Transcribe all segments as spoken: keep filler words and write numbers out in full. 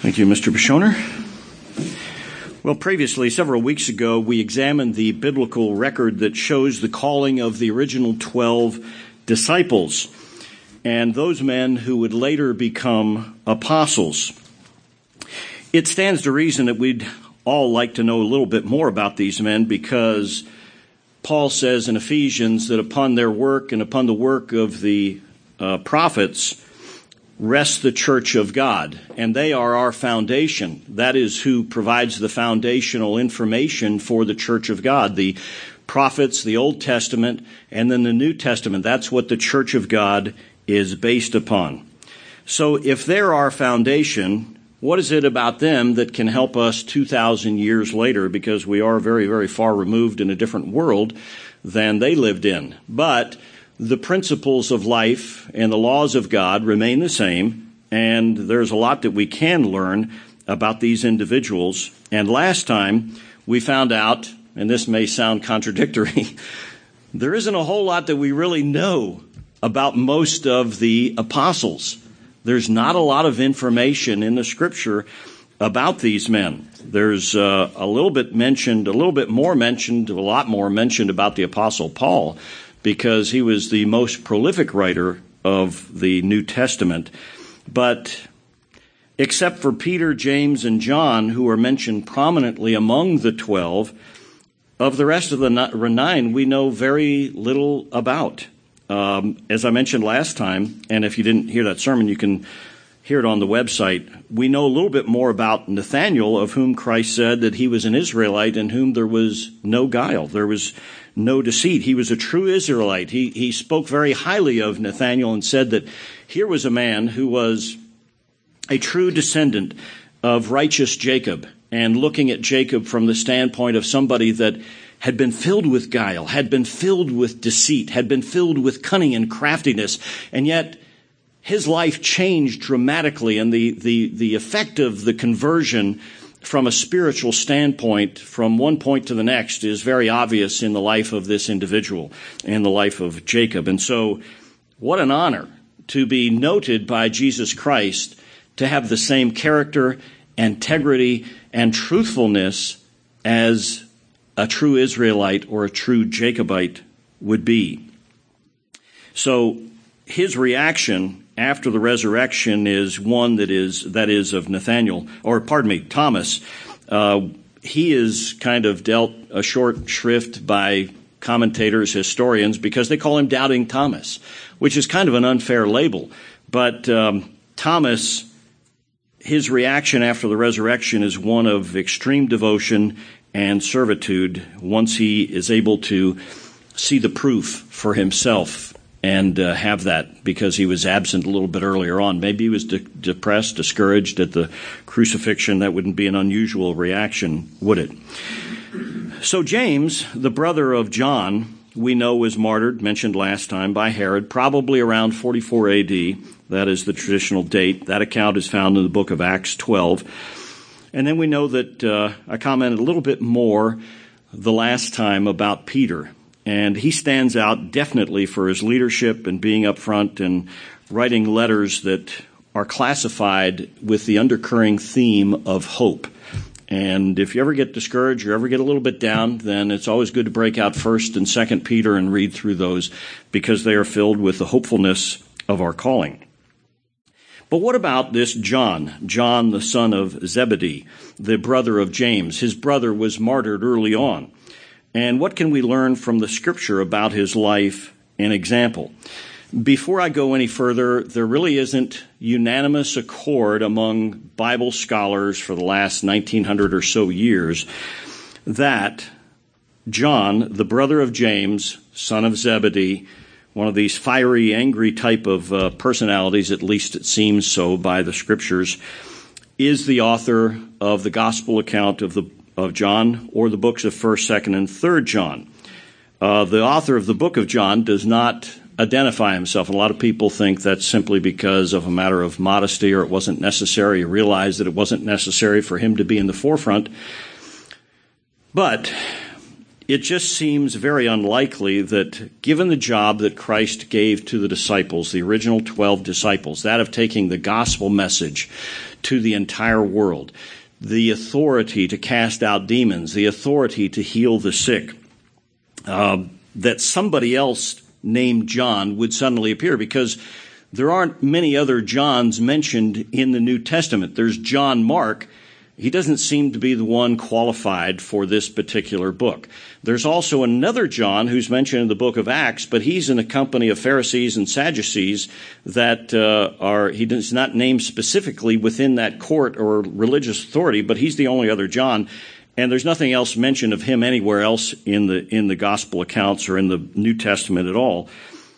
Thank you, Mister Bishoner. Well, previously, several weeks ago, we examined the biblical record that shows the calling of the original twelve disciples and those men who would later become apostles. It stands to reason that we'd all like to know a little bit more about these men, because Paul says in Ephesians that upon their work and upon the work of the uh, prophets rests the church of God, and they are our foundation. That is who provides the foundational information for the church of God. The prophets, the Old Testament, and then the New Testament. That's what the church of God is based upon. So if they're our foundation, what is it about them that can help us two thousand years later? Because we are very, very far removed in a different world than they lived in. But the principles of life and the laws of God remain the same, and there's a lot that we can learn about these individuals. And last time we found out, and this may sound contradictory, there isn't a whole lot that we really know about most of the apostles. There's not a lot of information in the Scripture about these men. There's uh, a little bit mentioned, a little bit more mentioned, a lot more mentioned about the Apostle Paul, because he was the most prolific writer of the New Testament. But except for Peter, James, and John, who are mentioned prominently among the twelve, of the rest of the nine, we know very little about. Um, as I mentioned last time, and if you didn't hear that sermon, you can hear it on the website. We know a little bit more about Nathanael, of whom Christ said that he was an Israelite in whom there was no guile. There was no deceit. He was a true Israelite. He, he spoke very highly of Nathanael and said that here was a man who was a true descendant of righteous Jacob, and looking at Jacob from the standpoint of somebody that had been filled with guile, had been filled with deceit, had been filled with cunning and craftiness, and yet his life changed dramatically, and the, the, the effect of the conversion from a spiritual standpoint, from one point to the next, is very obvious in the life of this individual, in the life of Jacob. And so, what an honor to be noted by Jesus Christ, to have the same character, integrity, and truthfulness as a true Israelite or a true Jacobite would be. So, his reaction after the resurrection is one that is that is of Nathanael, or pardon me, Thomas. Uh, he is kind of dealt a short shrift by commentators, historians, because they call him Doubting Thomas, which is kind of an unfair label. But um, Thomas, his reaction after the resurrection is one of extreme devotion and servitude once he is able to see the proof for himself and uh, have that, because he was absent a little bit earlier on. Maybe he was de- depressed, discouraged at the crucifixion. That wouldn't be an unusual reaction, would it? So James, the brother of John, we know was martyred, mentioned last time, by Herod, probably around forty-four A D. That is the traditional date. That account is found in the book of Acts twelve. And then we know that uh, I commented a little bit more the last time about Peter. And he stands out definitely for his leadership and being up front and writing letters that are classified with the undercurring theme of hope. And if you ever get discouraged or ever get a little bit down, then it's always good to break out First and Second Peter and read through those, because they are filled with the hopefulness of our calling. But what about this John, John the son of Zebedee, the brother of James? His brother was martyred early on. And what can we learn from the Scripture about his life and example? Before I go any further, there really isn't unanimous accord among Bible scholars for the last nineteen hundred or so years that John, the brother of James, son of Zebedee, one of these fiery, angry type of uh, personalities, at least it seems so by the Scriptures, is the author of the gospel account of the of John, or the books of First, Second, and Third John. Uh, the author of the book of John does not identify himself. And a lot of people think that's simply because of a matter of modesty, or it wasn't necessary. He realized that it wasn't necessary for him to be in the forefront. But it just seems very unlikely that, given the job that Christ gave to the disciples, the original twelve disciples, that of taking the gospel message to the entire world, the authority to cast out demons, the authority to heal the sick, uh, that somebody else named John would suddenly appear, because there aren't many other Johns mentioned in the New Testament. There's John Mark. He doesn't seem to be the one qualified for this particular book. There's also another John who's mentioned in the book of Acts, but he's in a company of Pharisees and Sadducees that uh, are, he does not name specifically within that court or religious authority, but he's the only other John. And there's nothing else mentioned of him anywhere else in the in the gospel accounts or in the New Testament at all.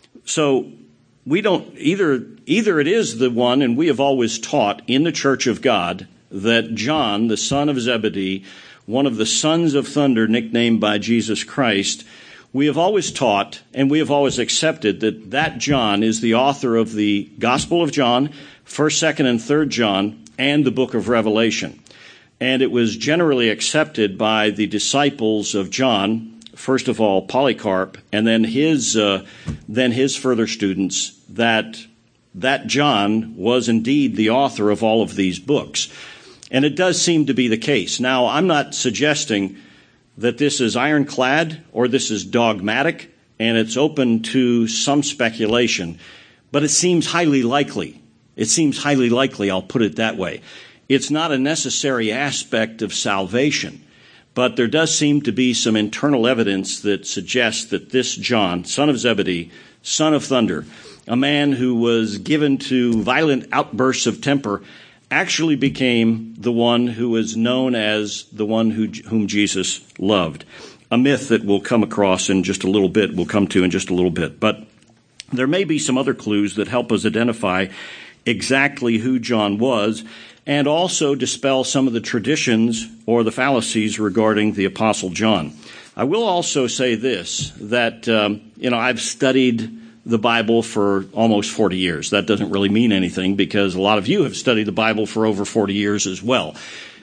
So we don't, either, either it is the one, and we have always taught in the Church of God, that John, the son of Zebedee, one of the sons of thunder nicknamed by Jesus Christ, we have always taught and we have always accepted that that John is the author of the Gospel of John, first, second, and third John, and the book of Revelation. And it was generally accepted by the disciples of John, first of all Polycarp, and then his uh, then his further students, that that John was indeed the author of all of these books. And it does seem to be the case. Now, I'm not suggesting that this is ironclad or this is dogmatic, and it's open to some speculation, but it seems highly likely. It seems highly likely, I'll put it that way. It's not a necessary aspect of salvation, but there does seem to be some internal evidence that suggests that this John, son of Zebedee, son of thunder, a man who was given to violent outbursts of temper, actually became the one who is known as the one who, whom Jesus loved. A myth that we'll come across in just a little bit, we'll come to in just a little bit. But there may be some other clues that help us identify exactly who John was, and also dispel some of the traditions or the fallacies regarding the Apostle John. I will also say this, that, um, you know, I've studied the Bible for almost forty years. That doesn't really mean anything because a lot of you have studied the Bible for over forty years as well.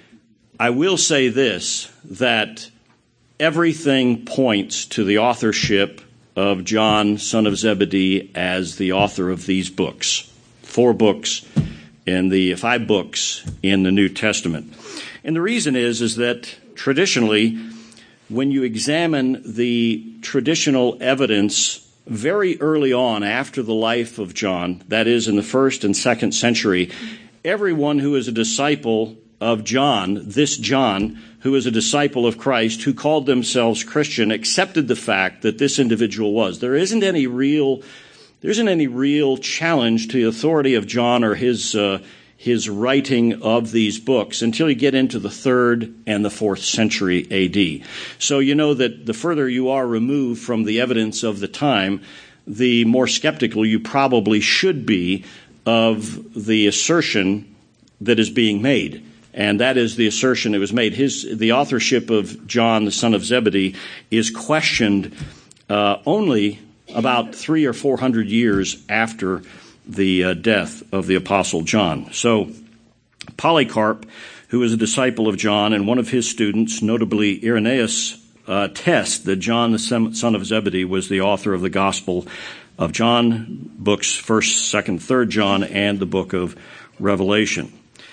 I will say this, that everything points to the authorship of John, son of Zebedee, as the author of these books. Four books in the five books in the New Testament. And the reason is, is that traditionally, when you examine the traditional evidence very early on after the life of John, that is in the first and second century, everyone who is a disciple of John, this John, who is a disciple of Christ, who called themselves Christian, accepted the fact that this individual was. There isn't any real, there isn't any real challenge to the authority of John or his uh, his writing of these books until you get into the third and the fourth century A D. So you know that the further you are removed from the evidence of the time, the more skeptical you probably should be of the assertion that is being made. And that is the assertion that was made. His, the authorship of John, the son of Zebedee, is questioned uh, only about three or four hundred years after the uh, death of the Apostle John. So Polycarp, who was a disciple of John, and one of his students, notably Irenaeus, uh, attest that John, the son of Zebedee, was the author of the Gospel of John, books first, second, third John, and the book of Revelation.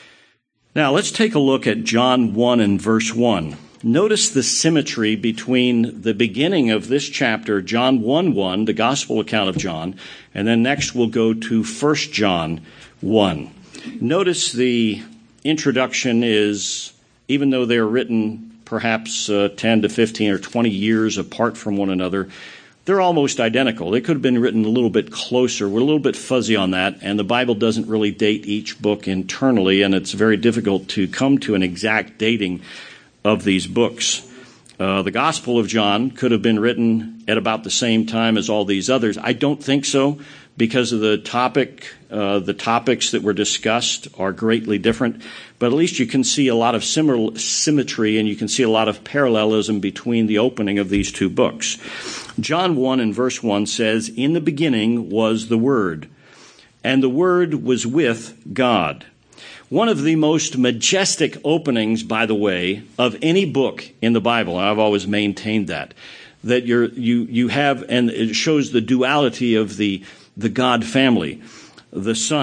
Now, let's take a look at John one and verse one. Notice the symmetry between the beginning of this chapter, John one one, the gospel account of John, and then next we'll go to First John one. Notice the introduction is, even though they're written perhaps uh, ten to fifteen or twenty years apart from one another, they're almost identical. They could have been written a little bit closer. We're a little bit fuzzy on that, and the Bible doesn't really date each book internally, and it's very difficult to come to an exact dating of these books. Uh, the Gospel of John could have been written at about the same time as all these others. I don't think so, because of the topic. Uh, the topics that were discussed are greatly different, but at least you can see a lot of similar symmetry, and you can see a lot of parallelism between the opening of these two books. John one and verse one says, "In the beginning was the Word, and the Word was with God." One of the most majestic openings, by the way, of any book in the Bible, and I've always maintained that, that you're, you you have, and it shows the duality of the, the God family. The Son,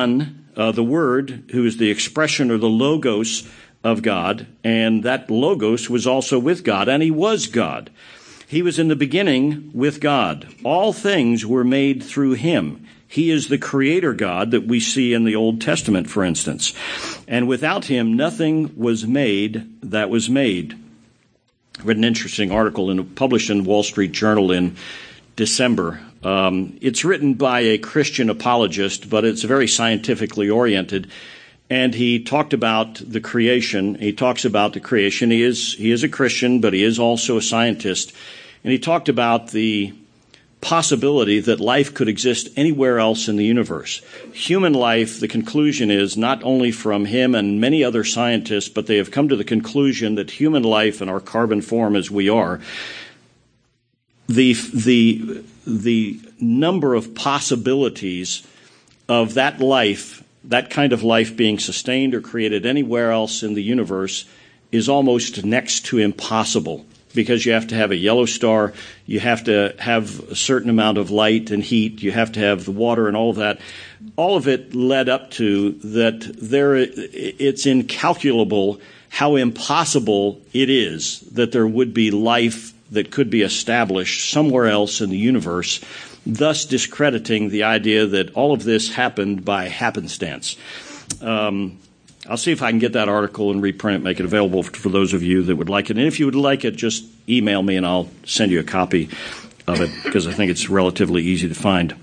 uh, the Word, who is the expression or the logos of God, and that logos was also with God, and he was God. He was in the beginning with God. All things were made through him. He is the creator God that we see in the Old Testament, for instance. And without him, nothing was made that was made. I read an interesting article in, published in the Wall Street Journal in December. Um, it's written by a Christian apologist, but it's very scientifically oriented. And he talked about the creation. He talks about the creation. He is he is a Christian, but he is also a scientist. And he talked about the possibility that life could exist anywhere else in the universe. Human life, the conclusion is, not only from him and many other scientists, but they have come to the conclusion that human life in our carbon form as we are, the the the number of possibilities of that life, that kind of life being sustained or created anywhere else in the universe, is almost next to impossible, because you have to have a yellow star, you have to have a certain amount of light and heat, you have to have the water and all of that. All of it led up to that there, it's incalculable how impossible it is that there would be life that could be established somewhere else in the universe, thus discrediting the idea that all of this happened by happenstance. Um, I'll see if I can get that article and reprint it, make it available for those of you that would like it. And if you would like it, just email me and I'll send you a copy of it, because I think it's relatively easy to find.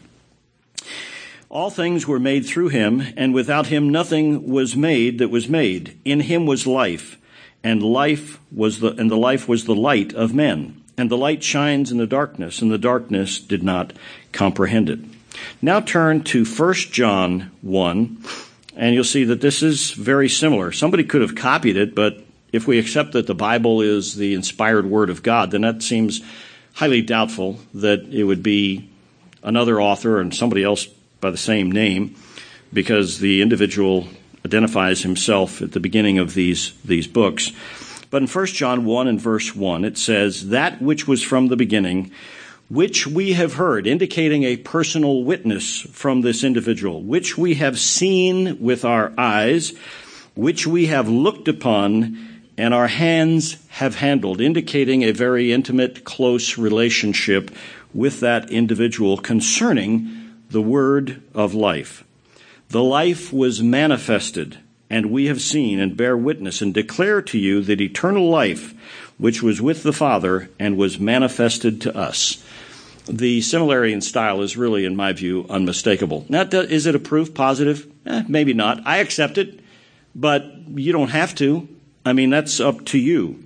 All things were made through him, and without him nothing was made that was made. In him was life, and life was the and the life was the light of men. And the light shines in the darkness, and the darkness did not comprehend it. Now turn to First John one, and you'll see that this is very similar. Somebody could have copied it, but if we accept that the Bible is the inspired word of God, then that seems highly doubtful that it would be another author and somebody else by the same name, because the individual identifies himself at the beginning of these, these books. But in First John one and verse one, it says, "That which was from the beginning, which we have heard," indicating a personal witness from this individual, "which we have seen with our eyes, which we have looked upon, and our hands have handled," indicating a very intimate, close relationship with that individual concerning the word of life. "The life was manifested, and we have seen and bear witness and declare to you that eternal life, which was with the Father and was manifested to us." The similarity in style is really, in my view, unmistakable. Now, is it a proof positive? Eh, maybe not. I accept it, but you don't have to. I mean, that's up to you.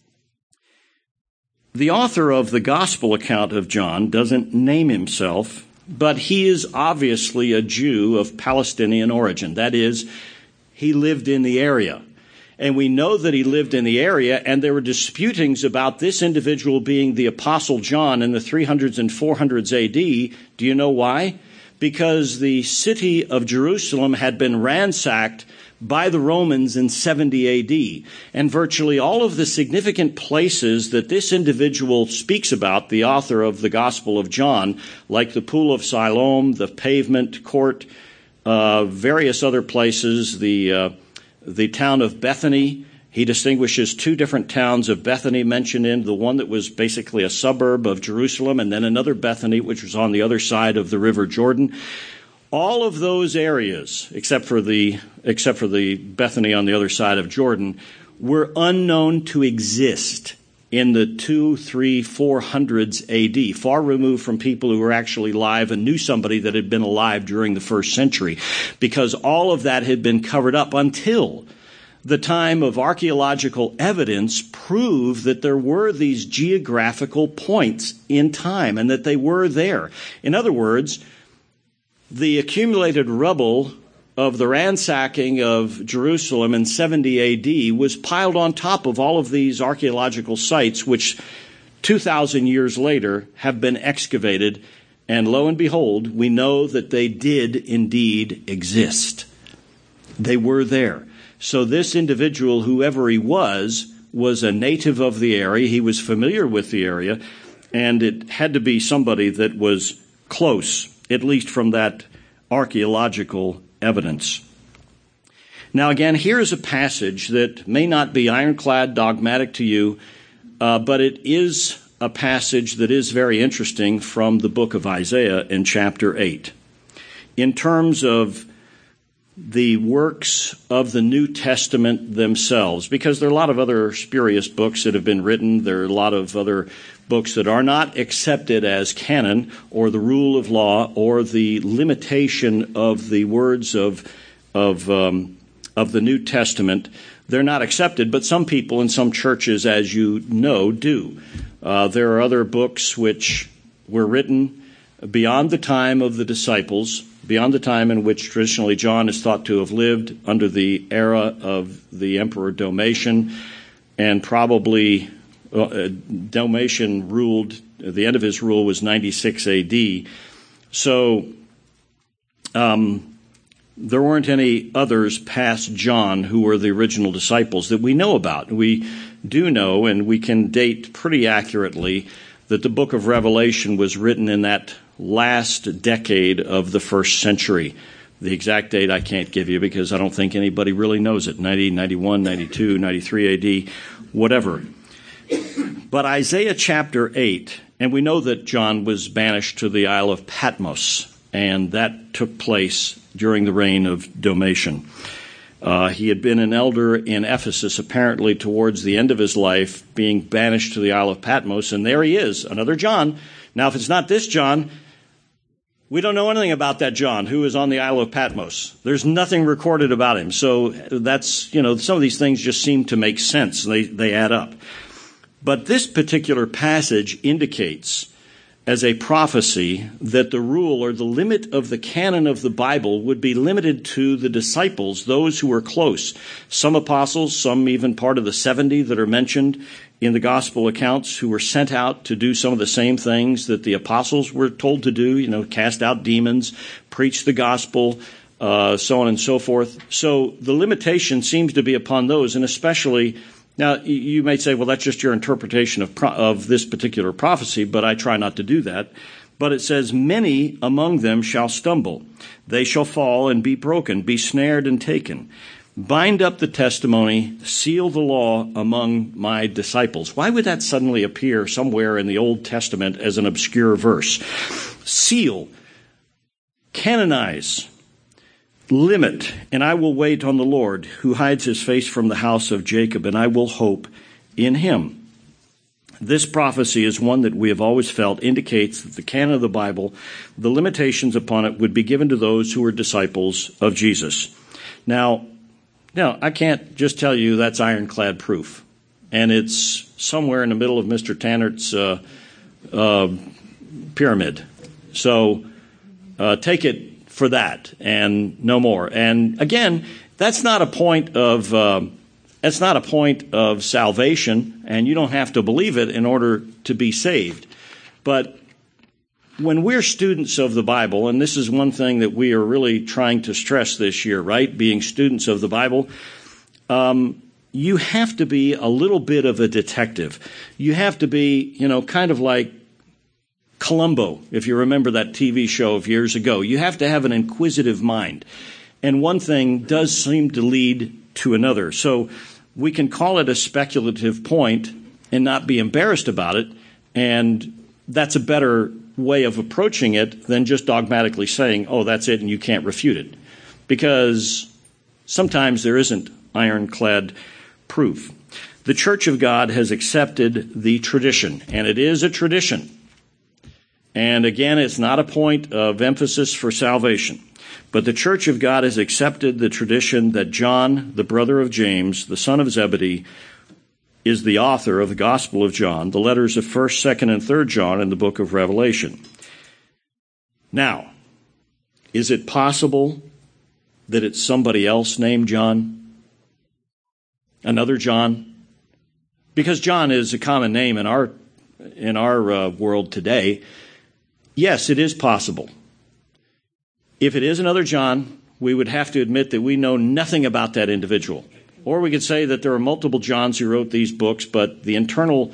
The author of the gospel account of John doesn't name himself, but he is obviously a Jew of Palestinian origin. That is, he lived in the area. And we know that he lived in the area, and there were disputings about this individual being the Apostle John in the three hundreds and four hundreds A D. Do you know why? Because the city of Jerusalem had been ransacked by the Romans in seventy A D. And virtually all of the significant places that this individual speaks about, the author of the Gospel of John, like the Pool of Siloam, the Pavement Court, uh, various other places, the uh, the town of Bethany. He distinguishes two different towns of Bethany mentioned in, the one that was basically a suburb of Jerusalem, and then another Bethany, which was on the other side of the River Jordan. All of those areas, except for the except for the Bethany on the other side of Jordan, were unknown to exist in the two, three, four hundreds A D, far removed from people who were actually alive and knew somebody that had been alive during the first century, because all of that had been covered up until the time of archaeological evidence proved that there were these geographical points in time and that they were there. In other words, the accumulated rubble of the ransacking of Jerusalem in seventy A D was piled on top of all of these archaeological sites, which two thousand years later have been excavated. And lo and behold, we know that they did indeed exist. They were there. So this individual, whoever he was, was a native of the area. He was familiar with the area, and it had to be somebody that was close, at least from that archaeological evidence. Now again, here is a passage that may not be ironclad dogmatic to you, uh, but it is a passage that is very interesting from the book of Isaiah in chapter eight. In terms of the works of the New Testament themselves, because there are a lot of other spurious books that have been written. There are a lot of other books that are not accepted as canon or the rule of law or the limitation of the words of of um, of the New Testament. They're not accepted, but some people in some churches, as you know, do. Uh, there are other books which were written beyond the time of the disciples, beyond the time in which traditionally John is thought to have lived under the era of the Emperor Domitian, and probably uh, Domitian ruled, the end of his rule was ninety-six A D. So um, there weren't any others past John who were the original disciples that we know about. We do know, and we can date pretty accurately, that the book of Revelation was written in that last decade of the first century. The exact date I can't give you because I don't think anybody really knows it. ninety, ninety-one, ninety-two, ninety-three A D, whatever. But Isaiah chapter eight, and we know that John was banished to the Isle of Patmos, and that took place during the reign of Domitian. Uh, he had been an elder in Ephesus, apparently towards the end of his life, being banished to the Isle of Patmos, and there he is, another John. Now, if it's not this John, we don't know anything about that John who is on the Isle of Patmos. There's nothing recorded about him. So that's, you know, some of these things just seem to make sense. They, they add up. But this particular passage indicates, as a prophecy, that the rule or the limit of the canon of the Bible would be limited to the disciples, those who were close. Some apostles, some even part of the seventy that are mentioned in the gospel accounts, who were sent out to do some of the same things that the apostles were told to do, you know, cast out demons, preach the gospel, uh, so on and so forth. So the limitation seems to be upon those, and especially, now you may say, well, that's just your interpretation of, pro- of this particular prophecy, but I try not to do that. But it says, many among them shall stumble. They shall fall and be broken, be snared and taken. Bind up the testimony, seal the law among my disciples. Why would that suddenly appear somewhere in the Old Testament as an obscure verse? Seal, canonize, limit, and I will wait on the Lord, who hides his face from the house of Jacob, and I will hope in him. This prophecy is one that we have always felt indicates that the canon of the Bible, the limitations upon it, would be given to those who were disciples of Jesus. Now, Now, I can't just tell you that's ironclad proof, and it's somewhere in the middle of Mister Tannert's uh, uh, pyramid. So uh, take it for that and no more. And again, that's not a point of uh, that's not a point of salvation, and you don't have to believe it in order to be saved. But when we're students of the Bible, and this is one thing that we are really trying to stress this year, right? Being students of the Bible, um, you have to be a little bit of a detective. You have to be, you know, kind of like Columbo, if you remember that T V show of years ago. You have to have an inquisitive mind. And one thing does seem to lead to another. So we can call it a speculative point and not be embarrassed about it. And that's a better way of approaching it than just dogmatically saying, oh, that's it, and you can't refute it. Because sometimes there isn't ironclad proof. The Church of God has accepted the tradition, and it is a tradition. And again, it's not a point of emphasis for salvation. But the Church of God has accepted the tradition that John, the brother of James, the son of Zebedee, is the author of the Gospel of John, the letters of first, second, and third John in the book of Revelation. Now, is it possible that it's somebody else named John? Another John? Because John is a common name in our in our uh, world today. Yes, it is possible. If it is another John, we would have to admit that we know nothing about that individual. Or we could say that there are multiple Johns who wrote these books, but the internal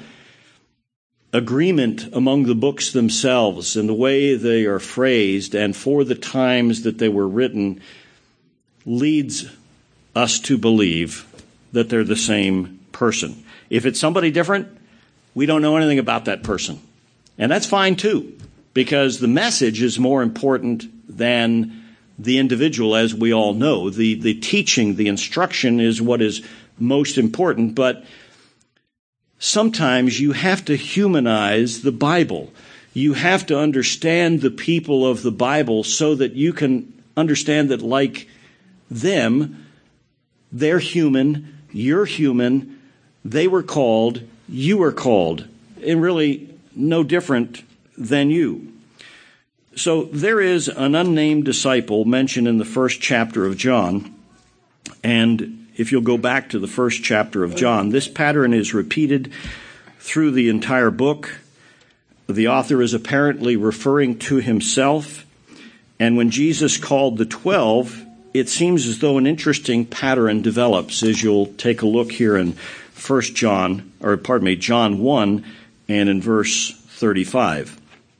agreement among the books themselves and the way they are phrased and for the times that they were written leads us to believe that they're the same person. If it's somebody different, we don't know anything about that person. And that's fine too, because the message is more important than the individual, as we all know. The, the teaching, the instruction is what is most important, but sometimes you have to humanize the Bible. You have to understand the people of the Bible so that you can understand that, like them, they're human, you're human, they were called, you were called, and really no different than you. So there is an unnamed disciple mentioned in the first chapter of John, and if you'll go back to the first chapter of John, this pattern is repeated through the entire book. The author is apparently referring to himself, and when Jesus called the twelve, it seems as though an interesting pattern develops, as you'll take a look here in First John, or pardon me, John one, and in verse thirty-five.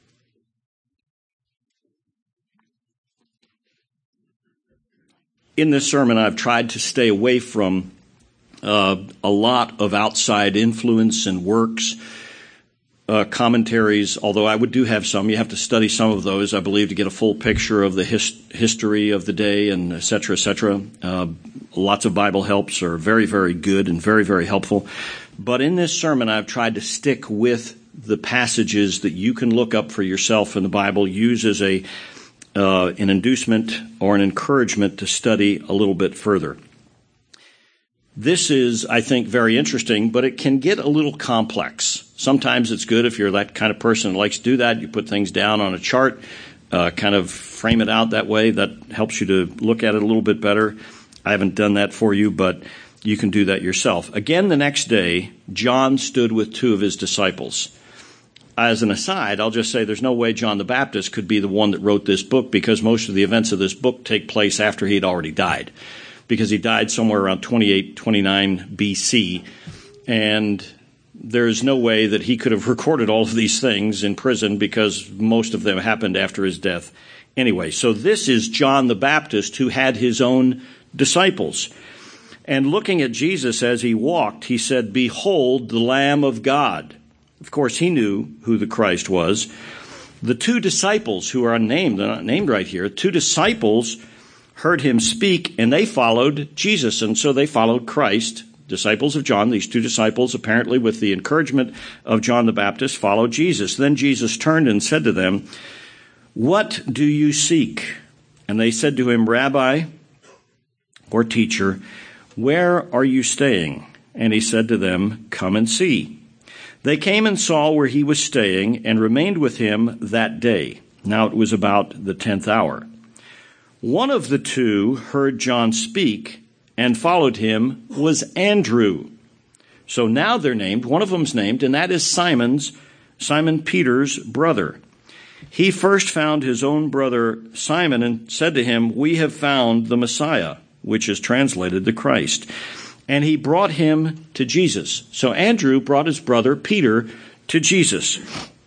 In this sermon, I've tried to stay away from uh, a lot of outside influence and works, uh, commentaries, although I would do have some. You have to study some of those, I believe, to get a full picture of the his- history of the day, and et cetera, et cetera. Uh, lots of Bible helps are very, very good and very, very helpful. But in this sermon, I've tried to stick with the passages that you can look up for yourself in the Bible, use as a Uh, an inducement or an encouragement to study a little bit further. This is, I think, very interesting, but it can get a little complex. Sometimes it's good if you're that kind of person that likes to do that. You put things down on a chart, uh, kind of frame it out that way. That helps you to look at it a little bit better. I haven't done that for you, but you can do that yourself. Again, the next day, John stood with two of his disciples. As an aside, I'll just say there's no way John the Baptist could be the one that wrote this book, because most of the events of this book take place after he had already died, because he died somewhere around twenty-eight, twenty-nine B C, and there's no way that he could have recorded all of these things in prison, because most of them happened after his death anyway. So this is John the Baptist, who had his own disciples. And looking at Jesus as he walked, he said, "Behold the Lamb of God." Of course, he knew who the Christ was. The two disciples, who are unnamed, they're not named right here, two disciples heard him speak, and they followed Jesus, and so they followed Christ. Disciples of John, these two disciples, apparently with the encouragement of John the Baptist, followed Jesus. Then Jesus turned and said to them, "What do you seek?" And they said to him, "Rabbi," or teacher, "where are you staying?" And he said to them, "Come and see." They came and saw where he was staying and remained with him that day. Now it was about the tenth hour. One of the two heard John speak and followed him was Andrew. So now they're named, one of them's named, and that is Simon's, Simon Peter's brother. He first found his own brother Simon and said to him, "We have found the Messiah," which is translated the Christ. And he brought him to Jesus. So Andrew brought his brother Peter to Jesus.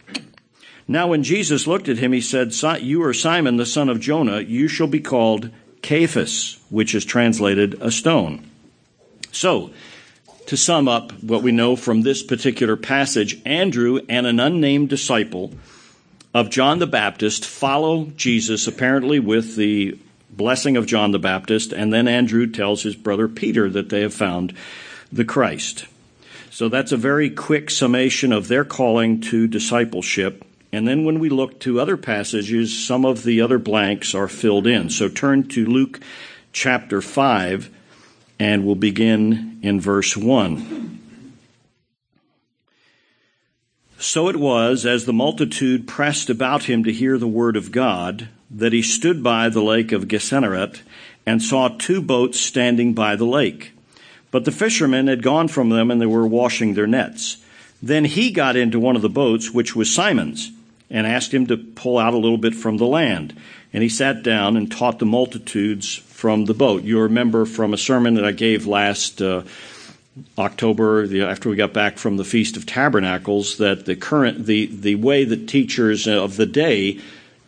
Now when Jesus looked at him, he said, "You are Simon, the son of Jonah. You shall be called Cephas," which is translated a stone. So, to sum up what we know from this particular passage, Andrew and an unnamed disciple of John the Baptist follow Jesus, apparently with the blessing of John the Baptist, and then Andrew tells his brother Peter that they have found the Christ. So that's a very quick summation of their calling to discipleship. And then when we look to other passages, some of the other blanks are filled in. So turn to Luke chapter five, and we'll begin in verse one. So it was, as the multitude pressed about him to hear the word of God, that he stood by the lake of Gennesaret and saw two boats standing by the lake. But the fishermen had gone from them, and they were washing their nets. Then he got into one of the boats, which was Simon's, and asked him to pull out a little bit from the land. And he sat down and taught the multitudes from the boat. You remember from a sermon that I gave last uh, October, the, after we got back from the Feast of Tabernacles, that the current the, the way that teachers of the day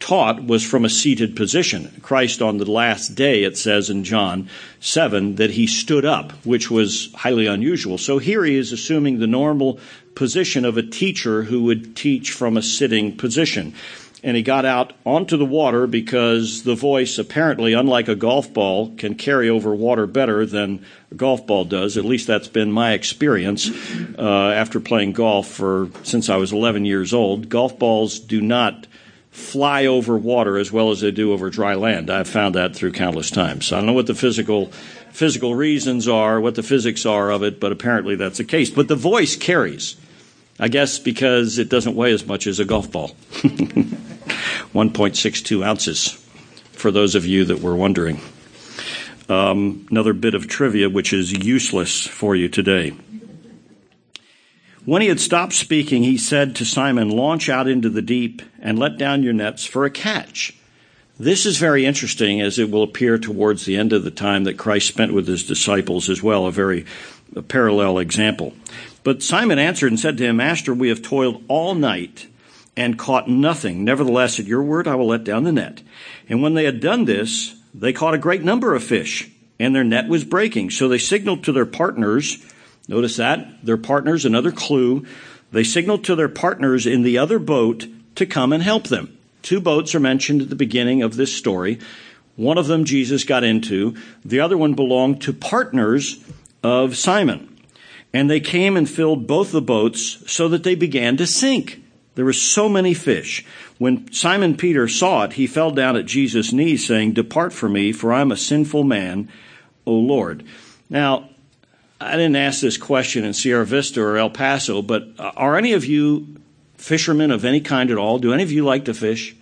taught was from a seated position. Christ on the last day, it says in John seven, that he stood up, which was highly unusual. So here he is assuming the normal position of a teacher who would teach from a sitting position. And he got out onto the water because the voice, apparently, unlike a golf ball, can carry over water better than a golf ball does. At least that's been my experience uh, after playing golf for since I was eleven years old. Golf balls do not fly over water as well as they do over dry land. I've found that through countless times. I don't know what the physical physical reasons are, what the physics are of it, but apparently that's the case. But the voice carries, I guess because it doesn't weigh as much as a golf ball. one point six two ounces, for those of you that were wondering. Um, another bit of trivia which is useless for you today. When he had stopped speaking, he said to Simon, "Launch out into the deep and let down your nets for a catch." This is very interesting, as it will appear towards the end of the time that Christ spent with his disciples as well, a very a parallel example. But Simon answered and said to him, "Master, we have toiled all night and caught nothing. Nevertheless, at your word, I will let down the net." And when they had done this, they caught a great number of fish, and their net was breaking. So they signaled to their partners. Notice that, their partners, another clue. They signaled to their partners in the other boat to come and help them. Two boats are mentioned at the beginning of this story. One of them Jesus got into. The other one belonged to partners of Simon. And they came and filled both the boats so that they began to sink. There were so many fish. When Simon Peter saw it, he fell down at Jesus' knees, saying, "Depart from me, for I am a sinful man, O Lord." Now, I didn't ask this question in Sierra Vista or El Paso, but are any of you fishermen of any kind at all? Do any of you like to fish?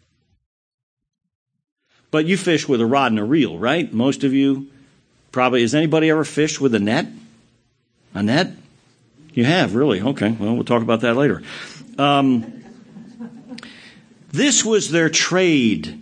But you fish with a rod and a reel, right? Most of you probably. Has anybody ever fished with a net? A net? You have, really? Okay, well, we'll talk about that later. Um, this was their trade.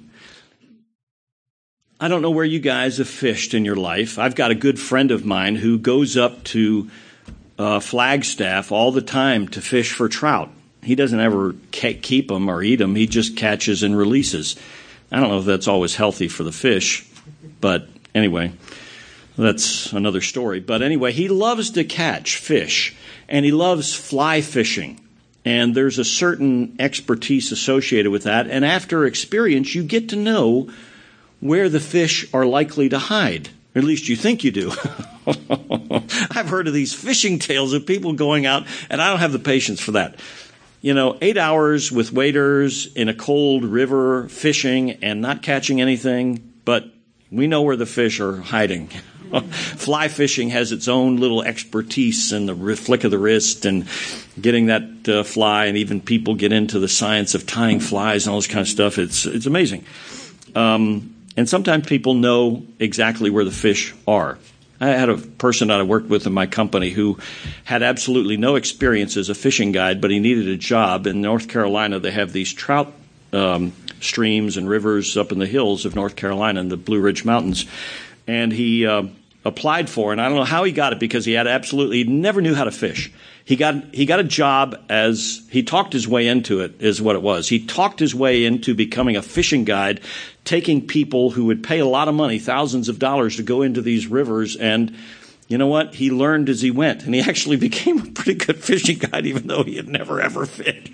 I don't know where you guys have fished in your life. I've got a good friend of mine who goes up to uh, Flagstaff all the time to fish for trout. He doesn't ever ca- keep them or eat them. He just catches and releases. I don't know if that's always healthy for the fish, but anyway, that's another story. But anyway, he loves to catch fish, and he loves fly fishing. And there's a certain expertise associated with that. And after experience, you get to know where the fish are likely to hide. Or at least you think you do. I've heard of these fishing tales of people going out, and I don't have the patience for that. You know, eight hours with waders in a cold river fishing and not catching anything, but we know where the fish are hiding. Fly fishing has its own little expertise and the flick of the wrist and getting that uh, fly, and even people get into the science of tying flies and all this kind of stuff. It's it's amazing. Um, and sometimes people know exactly where the fish are. I had a person that I worked with in my company who had absolutely no experience as a fishing guide, but he needed a job. In North Carolina, they have these trout um, streams and rivers up in the hills of North Carolina in the Blue Ridge Mountains. And he uh, applied for, and I don't know how he got it because he had absolutely, he never knew how to fish. He got he got a job as, he talked his way into it, is what it was. He talked his way into becoming a fishing guide, taking people who would pay a lot of money, thousands of dollars, to go into these rivers. And you know what? He learned as he went, and he actually became a pretty good fishing guide, even though he had never ever fished.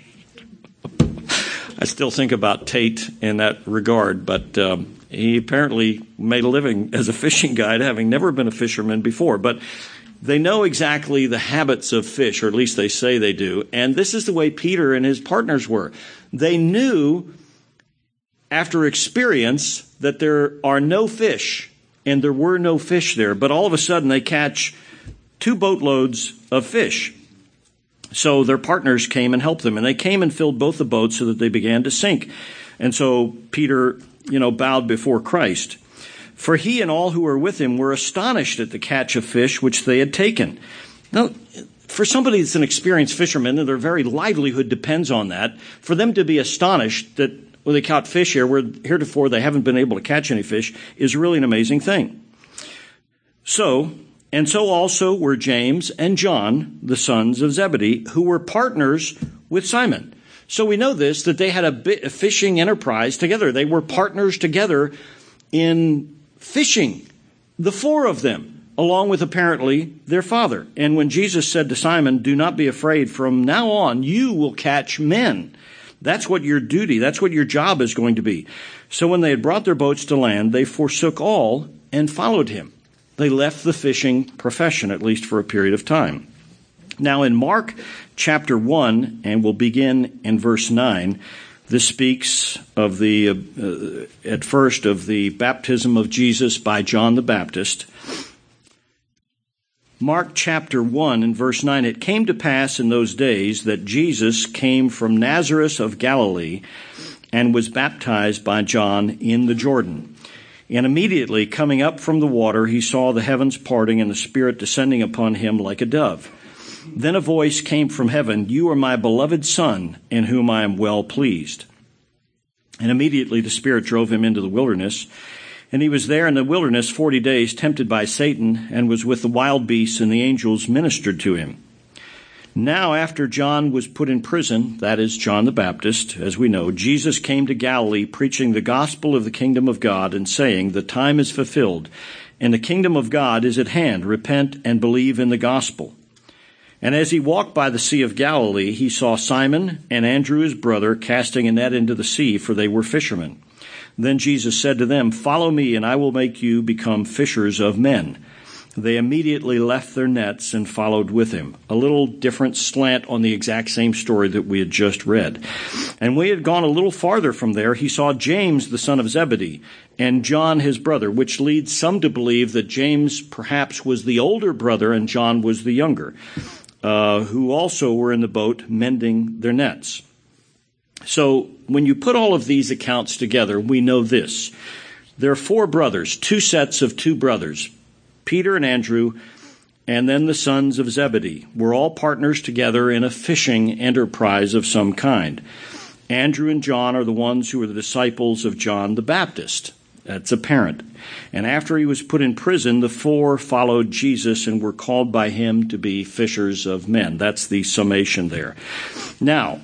I still think about Tate in that regard, but um, he apparently made a living as a fishing guide, having never been a fisherman before. But they know exactly the habits of fish, or at least they say they do. And this is the way Peter and his partners were. They knew after experience that there are no fish, and there were no fish there. But all of a sudden they catch two boatloads of fish. So their partners came and helped them, and they came and filled both the boats so that they began to sink. And so Peter, you know, bowed before Christ. For he and all who were with him were astonished at the catch of fish which they had taken. Now, for somebody that's an experienced fisherman, and their very livelihood depends on that, for them to be astonished that well, they caught fish here where heretofore they haven't been able to catch any fish is really an amazing thing. So, and so also were James and John, the sons of Zebedee, who were partners with Simon. So we know this, that they had a, bit, a fishing enterprise together. They were partners together in fishing, the four of them, along with apparently their father. And when Jesus said to Simon, "Do not be afraid, from now on you will catch men." That's what your duty, that's what your job is going to be. So when they had brought their boats to land, they forsook all and followed him. They left the fishing profession, at least for a period of time. Now in Mark chapter one, and we'll begin in verse nine, this speaks of the, uh, at first, of the baptism of Jesus by John the Baptist. Mark chapter one and verse nine, "It came to pass in those days that Jesus came from Nazareth of Galilee and was baptized by John in the Jordan. And immediately coming up from the water, he saw the heavens parting and the Spirit descending upon him like a dove. Then a voice came from heaven, 'You are my beloved Son, in whom I am well pleased.' And immediately the Spirit drove him into the wilderness. And he was there in the wilderness forty days, tempted by Satan, and was with the wild beasts, and the angels ministered to him. Now after John was put in prison," that is John the Baptist, as we know, "Jesus came to Galilee, preaching the gospel of the kingdom of God, and saying, 'The time is fulfilled, and the kingdom of God is at hand. Repent and believe in the gospel.' And as he walked by the Sea of Galilee, he saw Simon and Andrew his brother casting a net into the sea, for they were fishermen. Then Jesus said to them, 'Follow me, and I will make you become fishers of men.' They immediately left their nets and followed with him." A little different slant on the exact same story that we had just read. "And when he had gone a little farther from there, he saw James the son of Zebedee and John his brother," which leads some to believe that James perhaps was the older brother and John was the younger, uh, who also were in the boat mending their nets. So when you put all of these accounts together, we know this. There are four brothers, two sets of two brothers, Peter and Andrew, and then the sons of Zebedee, were all partners together in a fishing enterprise of some kind. Andrew and John are the ones who were the disciples of John the Baptist. That's apparent. And after he was put in prison, the four followed Jesus and were called by him to be fishers of men. That's the summation there. Now,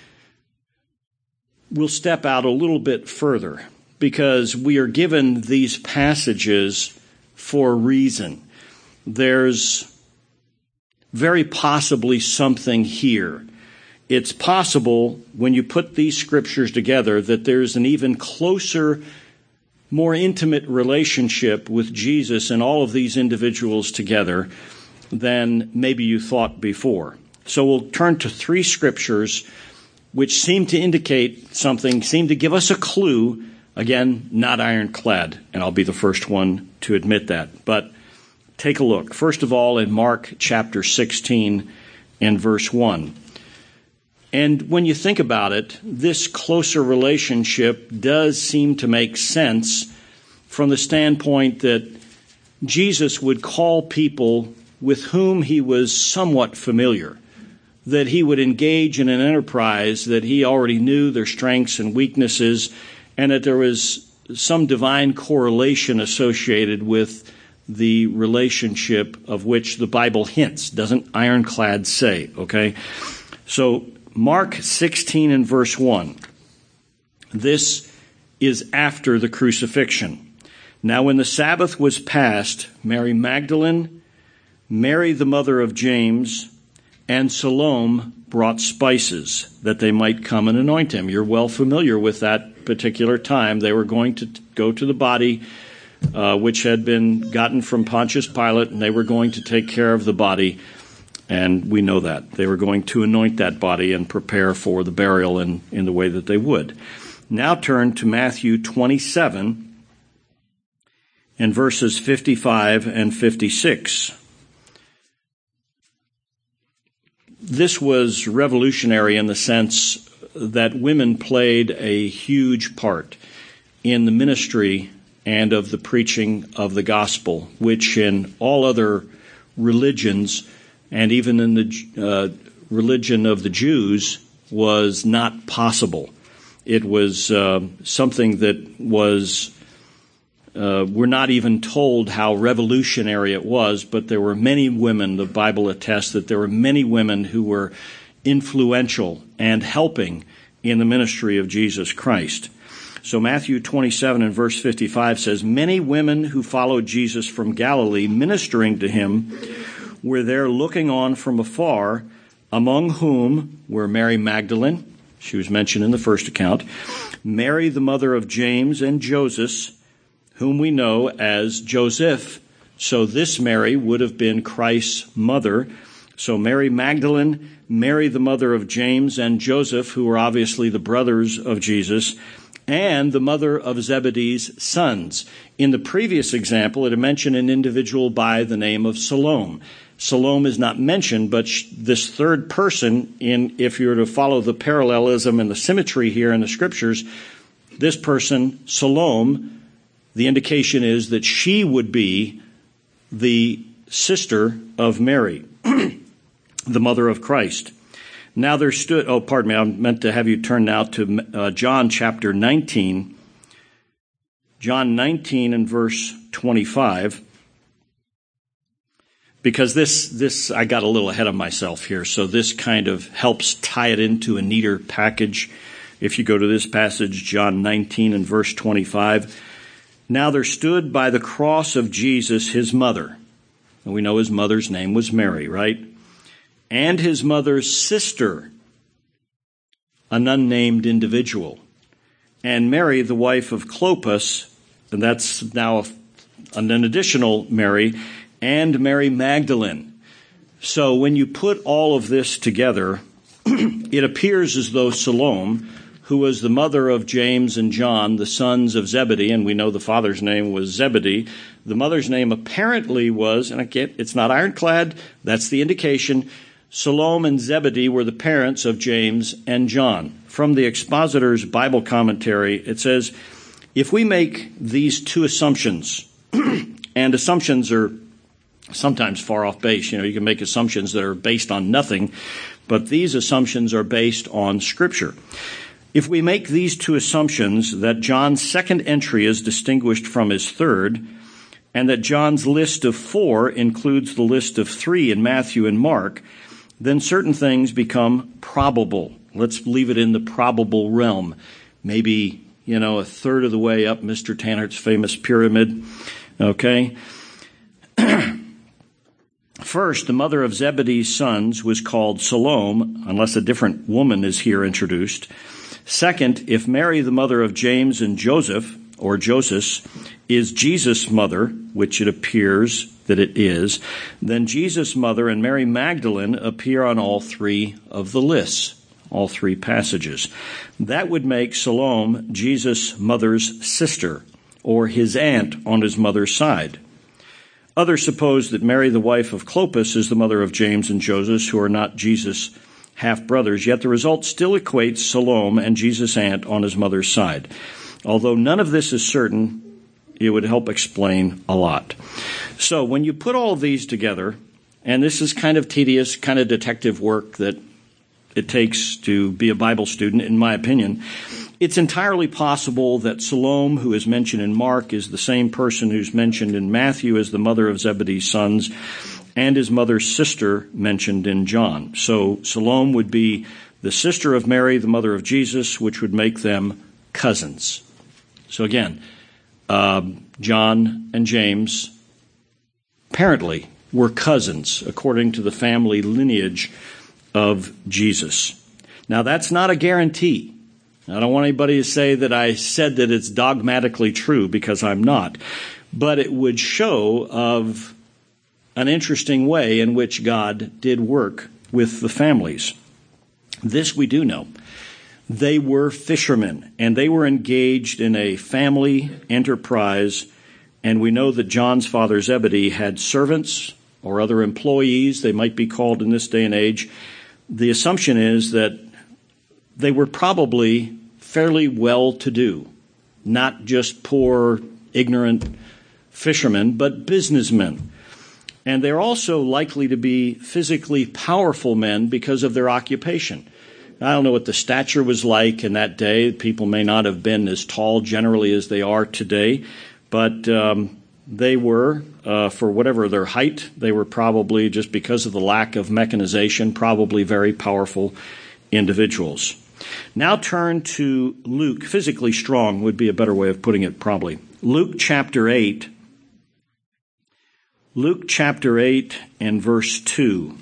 we'll step out a little bit further, because we are given these passages for a reason. There's very possibly something here. It's possible, when you put these scriptures together, that there's an even closer, more intimate relationship with Jesus and all of these individuals together than maybe you thought before. So we'll turn to three scriptures which seem to indicate something, seem to give us a clue. Again, not ironclad, and I'll be the first one to admit that. But take a look. First of all, in Mark chapter sixteen and verse one. And when you think about it, this closer relationship does seem to make sense from the standpoint that Jesus would call people with whom he was somewhat familiar, that he would engage in an enterprise that he already knew their strengths and weaknesses, and that there was some divine correlation associated with the relationship of which the Bible hints, doesn't ironclad say, okay? So Mark sixteen and verse one. This is after the crucifixion. "Now when the Sabbath was past, Mary Magdalene, Mary the mother of James, and Salome brought spices that they might come and anoint him." You're well familiar with that particular time. They were going to go to the body uh, which had been gotten from Pontius Pilate, and they were going to take care of the body, and we know that. They were going to anoint that body and prepare for the burial in, in the way that they would. Now turn to Matthew twenty-seven and verses fifty-five and fifty-six. This was revolutionary in the sense that women played a huge part in the ministry and of the preaching of the gospel, which in all other religions, and even in the uh, religion of the Jews, was not possible. It was uh, something that was, uh, we're not even told how revolutionary it was, but there were many women, the Bible attests that there were many women who were influential and helping in the ministry of Jesus Christ. So Matthew twenty-seven and verse fifty-five says, "Many women who followed Jesus from Galilee, ministering to him, were there looking on from afar, among whom were Mary Magdalene," she was mentioned in the first account, "Mary the mother of James and Joseph, whom we know as Joseph." So this Mary would have been Christ's mother. So Mary Magdalene, Mary the mother of James and Joseph, who were obviously the brothers of Jesus, and the mother of Zebedee's sons. In the previous example, it had mentioned an individual by the name of Salome. Salome is not mentioned, but sh- this third person, in if you were to follow the parallelism and the symmetry here in the scriptures, this person, Salome, the indication is that she would be the sister of Mary, the mother of Christ. Now there stood, oh, pardon me, I meant to have you turn now to uh, John chapter nineteen. John nineteen and verse twenty-five. Because this, this, I got a little ahead of myself here, so this kind of helps tie it into a neater package. If you go to this passage, John nineteen and verse twenty-five. "Now there stood by the cross of Jesus his mother." And we know his mother's name was Mary, right? "And his mother's sister," an unnamed individual. "And Mary, the wife of Clopas," and that's now an additional Mary, "and Mary Magdalene." So when you put all of this together, it appears as though Salome, who was the mother of James and John, the sons of Zebedee, and we know the father's name was Zebedee, the mother's name apparently was, and again, it's not ironclad, that's the indication, Salome and Zebedee were the parents of James and John. From the Expositor's Bible commentary, it says, if we make these two assumptions, and assumptions are sometimes far off base, you know, you can make assumptions that are based on nothing, but these assumptions are based on Scripture. If we make these two assumptions, that John's second entry is distinguished from his third, and that John's list of four includes the list of three in Matthew and Mark, then certain things become probable. Let's leave it in the probable realm. Maybe, you know, a third of the way up Mister Tannert's famous pyramid. Okay? First, the mother of Zebedee's sons was called Salome, unless a different woman is here introduced. Second, if Mary, the mother of James and Joseph, or Joseph, is Jesus' mother, which it appears that it is, then Jesus' mother and Mary Magdalene appear on all three of the lists, all three passages. That would make Salome Jesus' mother's sister, or his aunt on his mother's side. Others suppose that Mary, the wife of Clopas, is the mother of James and Joseph, who are not Jesus' half-brothers, yet the result still equates Salome and Jesus' aunt on his mother's side. Although none of this is certain, it would help explain a lot. So when you put all of these together, and this is kind of tedious, kind of detective work that it takes to be a Bible student, in my opinion, it's entirely possible that Salome, who is mentioned in Mark, is the same person who's mentioned in Matthew as the mother of Zebedee's sons, and his mother's sister mentioned in John. So Salome would be the sister of Mary, the mother of Jesus, which would make them cousins. So again, uh, John and James apparently were cousins according to the family lineage of Jesus. Now that's not a guarantee. I don't want anybody to say that I said that it's dogmatically true, because I'm not. But it would show of an interesting way in which God did work with the families. This we do know. They were fishermen, and they were engaged in a family enterprise, and we know that John's father Zebedee had servants or other employees, they might be called in this day and age. The assumption is that they were probably fairly well-to-do, not just poor, ignorant fishermen, but businessmen. And they're also likely to be physically powerful men because of their occupation. I don't know what the stature was like in that day. People may not have been as tall generally as they are today, but um, They were, uh, for whatever their height, they were probably, just because of the lack of mechanization, probably very powerful individuals. Now turn to Luke. Physically strong would be a better way of putting it, probably. Luke chapter eight. Luke chapter eight and verse two.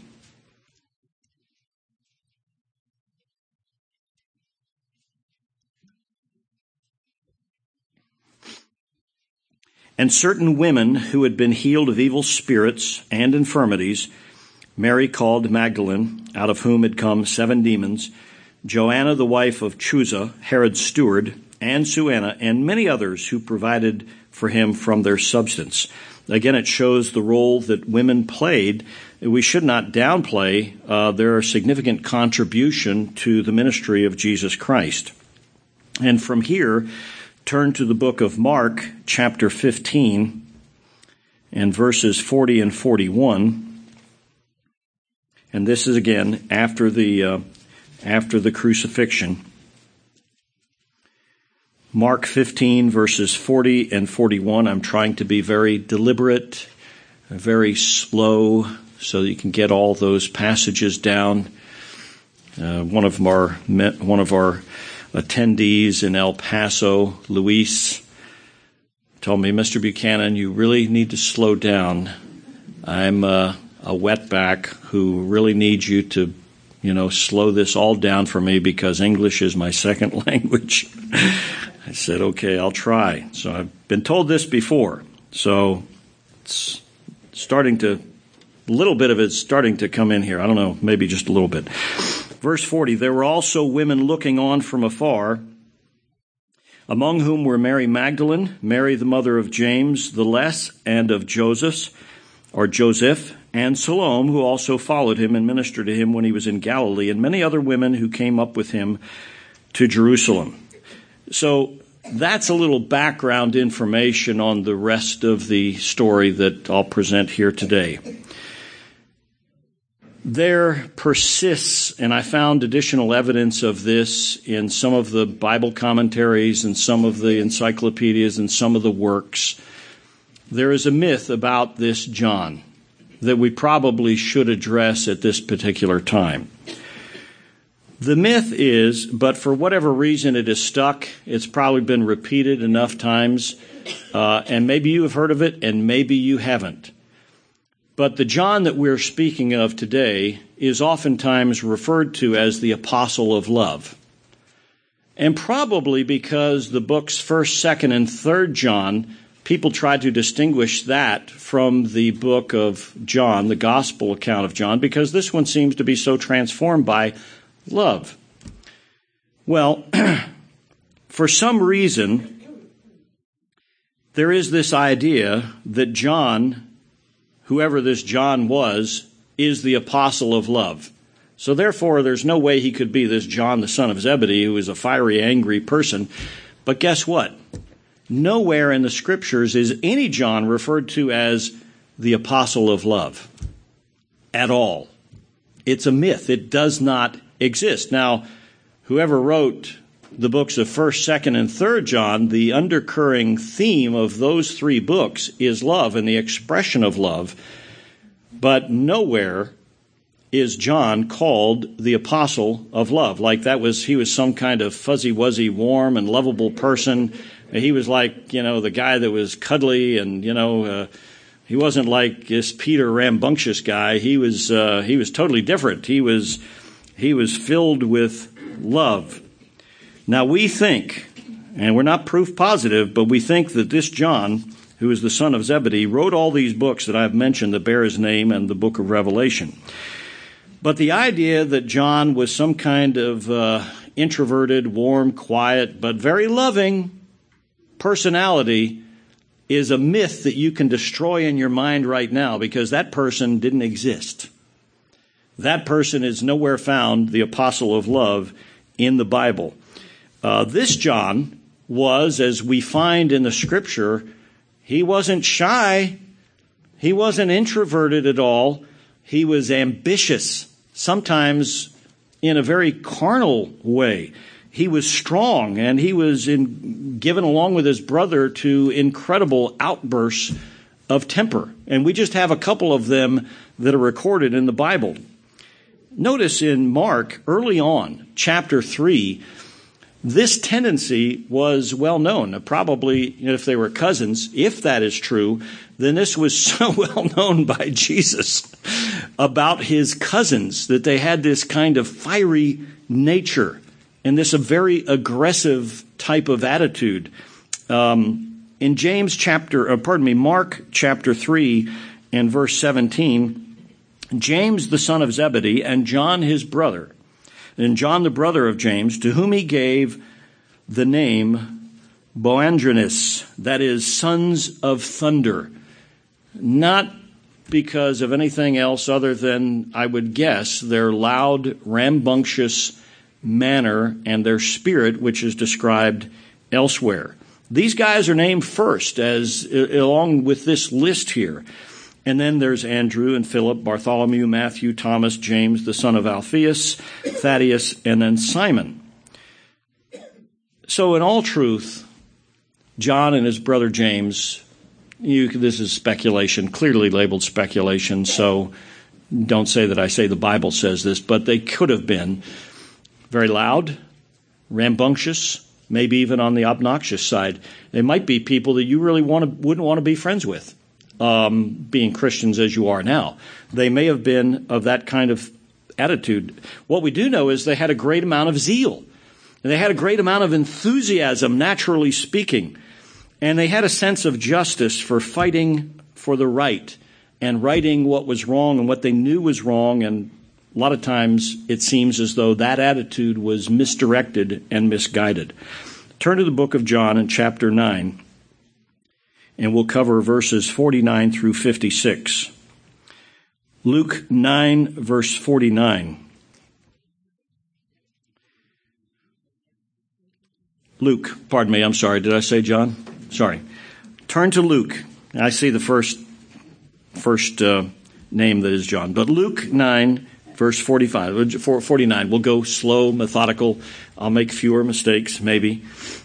And certain women who had been healed of evil spirits and infirmities, Mary called Magdalene, out of whom had come seven demons, Joanna the wife of Chuza, Herod's steward, and Suanna, and many others who provided for him from their substance. Again, it shows the role that women played. We should not downplay uh, their significant contribution to the ministry of Jesus Christ. And from here, turn to the book of Mark, chapter fifteen, and verses forty and forty-one. And this is again after the uh, after the crucifixion. Mark fifteen, verses forty and forty-one. I'm trying to be very deliberate, very slow, so that you can get all those passages down. Uh, one of our one of our attendees in El Paso, Luis, told me, Mister Buchanan, you really need to slow down. I'm uh, a wetback who really needs you to, you know, slow this all down for me because English is my second language. I said, okay, I'll try. So I've been told this before. So it's starting to, a little bit of it's starting to come in here. I don't know, maybe just a little bit. Verse forty, there were also women looking on from afar, among whom were Mary Magdalene, Mary the mother of James the Less, and of Joseph, or Joseph, and Salome, who also followed him and ministered to him when he was in Galilee, and many other women who came up with him to Jerusalem. So that's a little background information on the rest of the story that I'll present here today. There persists, and I found additional evidence of this in some of the Bible commentaries and some of the encyclopedias and some of the works. There is a myth about this John that we probably should address at this particular time. The myth is, but for whatever reason it is stuck, it's probably been repeated enough times, uh, and maybe you have heard of it and maybe you haven't. But the John that we're speaking of today is oftentimes referred to as the Apostle of Love. And probably because the books First, Second, and Third John, people try to distinguish that from the book of John, the Gospel account of John, because this one seems to be so transformed by love. Well, for some reason, there is this idea that John, whoever this John was, is the apostle of love. So therefore, there's no way he could be this John, the son of Zebedee, who is a fiery, angry person. But guess what? Nowhere in the scriptures is any John referred to as the apostle of love at all. It's a myth. It does not exist. Now, whoever wrote the books of First, Second, and Third John, the undercurring theme of those three books is love and the expression of love. But nowhere is John called the apostle of love. Like that was, he was some kind of fuzzy-wuzzy, warm and lovable person. He was like, you know, the guy that was cuddly and, you know, uh, he wasn't like this Peter rambunctious guy. He was, uh, he was totally different. He was, he was filled with love. Now we think, and we're not proof positive, but we think that this John, who is the son of Zebedee, wrote all these books that I've mentioned that bear his name and the book of Revelation. But the idea that John was some kind of uh, introverted, warm, quiet, but very loving personality is a myth that you can destroy in your mind right now because that person didn't exist. That person is nowhere found, the apostle of love, in the Bible. Uh, this John was, as we find in the scripture, he wasn't shy. He wasn't introverted at all. He was ambitious, sometimes in a very carnal way. He was strong, and he was in, given along with his brother to incredible outbursts of temper. And we just have a couple of them that are recorded in the Bible. Notice in Mark, early on, chapter three, this tendency was well known. Probably, if they were cousins, if that is true, then this was so well known by Jesus about his cousins that they had this kind of fiery nature and this a very aggressive type of attitude. Um, in James chapter, uh, pardon me, Mark chapter three and verse seventeen, James the son of Zebedee and John his brother, and John the brother of James, to whom he gave the name Boanerges, that is, sons of thunder. Not because of anything else other than, I would guess, their loud, rambunctious manner and their spirit, which is described elsewhere. These guys are named first, as along with this list here. And then there's Andrew and Philip, Bartholomew, Matthew, Thomas, James, the son of Alphaeus, Thaddeus, and then Simon. So in all truth, John and his brother James, you, this is speculation, clearly labeled speculation, so don't say that I say the Bible says this, but they could have been very loud, rambunctious, maybe even on the obnoxious side. They might be people that you really want to, wouldn't want to be friends with. Um, being Christians as you are now. They may have been of that kind of attitude. What we do know is they had a great amount of zeal. And they had a great amount of enthusiasm, naturally speaking. And they had a sense of justice for fighting for the right and righting what was wrong and what they knew was wrong. And a lot of times it seems as though that attitude was misdirected and misguided. Turn to the book of John in chapter nine. And we'll cover verses forty-nine through fifty-six. Luke nine, verse forty-nine. Luke, pardon me, I'm sorry. Did I say John? Sorry. Turn to Luke. I see the first first uh, name that is John. But Luke nine, verse forty-five, forty-nine. We'll go slow, methodical. I'll make fewer mistakes, maybe.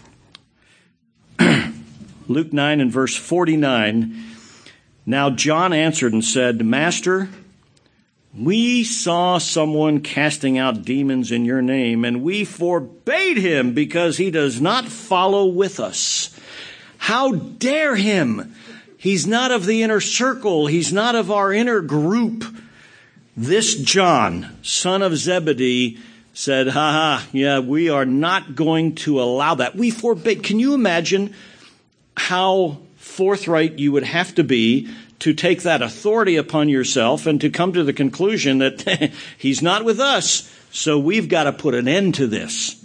Luke nine and verse forty-nine, now John answered and said, Master, we saw someone casting out demons in your name, and we forbade him because he does not follow with us. How dare him? He's not of the inner circle. He's not of our inner group. This John, son of Zebedee, said, ha ha, yeah, we are not going to allow that. We forbade. Can you imagine how forthright you would have to be to take that authority upon yourself and to come to the conclusion that he's not with us, so we've got to put an end to this.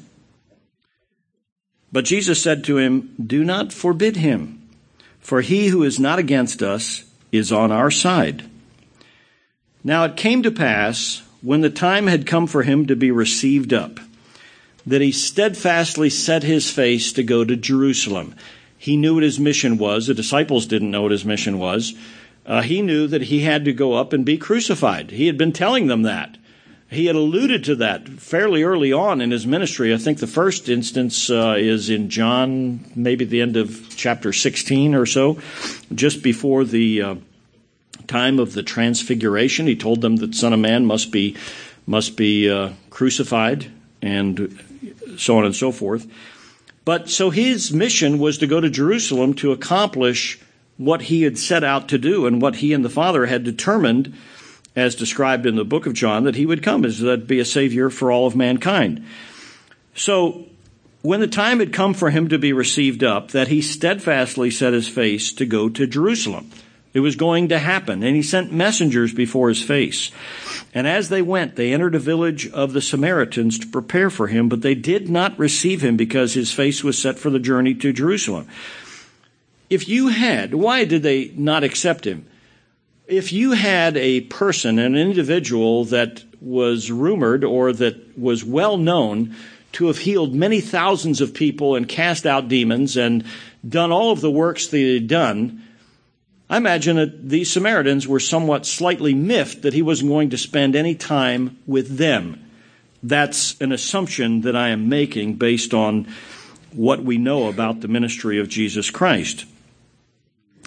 But Jesus said to him, do not forbid him, for he who is not against us is on our side. Now it came to pass, when the time had come for him to be received up, that he steadfastly set his face to go to Jerusalem. He knew what his mission was. The disciples didn't know what his mission was. Uh, he knew that he had to go up and be crucified. He had been telling them that. He had alluded to that fairly early on in his ministry. I think the first instance uh, is in John, maybe the end of chapter sixteen or so, just before the uh, time of the transfiguration. He told them that Son of Man must be must be uh, crucified, and so on and so forth. But so his mission was to go to Jerusalem to accomplish what he had set out to do and what he and the Father had determined, as described in the book of John, that he would come as that be a Savior for all of mankind. So when the time had come for him to be received up, that he steadfastly set his face to go to Jerusalem. It was going to happen, and he sent messengers before his face. And as they went, they entered a village of the Samaritans to prepare for him, but they did not receive him because his face was set for the journey to Jerusalem. If you had, why did they not accept him? If you had a person, an individual that was rumored or that was well known to have healed many thousands of people and cast out demons and done all of the works that he had done, I imagine that these Samaritans were somewhat slightly miffed that he wasn't going to spend any time with them. That's an assumption that I am making based on what we know about the ministry of Jesus Christ.